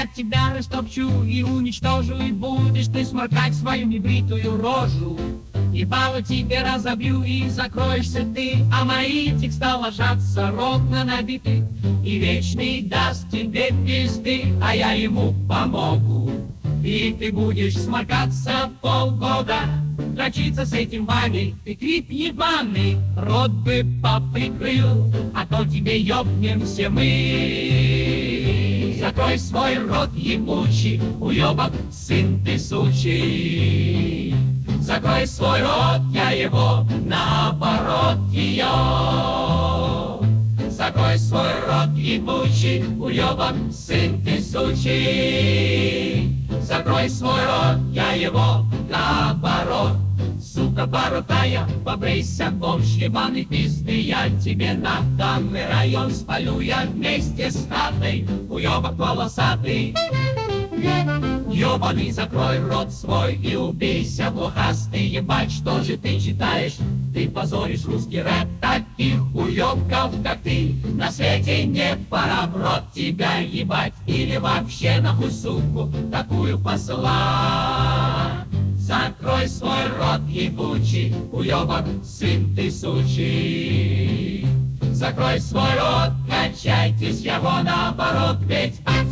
Я тебя растопчу и уничтожу, и будешь ты сморкать свою небритую рожу. Ебало тебе разобью, и закроешься ты, а мои текста ложатся ровно набиты. И вечный даст тебе пизды, а я ему помогу. И ты будешь сморкаться полгода, дрочиться с этим Ваней. Ты крип ебаный, рот бы поприкрыл, а то тебе ёбнемся мы. Закрой свой рот ебучий, уёбок, сын ты сучий. Закрой свой рот, я его, наоборот ее. Закрой свой рот ебучий, уёбок, сын ты сучий. Закрой свой рот, я его, наоборот. Сука бородая, побрейся, бомж ебаный, пизды я тебе на данный район спалю я вместе с хатой, уёбок волосатый. Ёбаный, закрой рот свой и убейся, блохастый, ебать, что же ты читаешь? Ты позоришь русский рэп, таких уёбков, как ты, на свете не пора в рот тебя ебать, или вообще нахуй суку такую посылать. Закрой свой рот ебучий, уёбок, сын ты сучий. Закрой свой рот, качайтесь его наоборот, ведь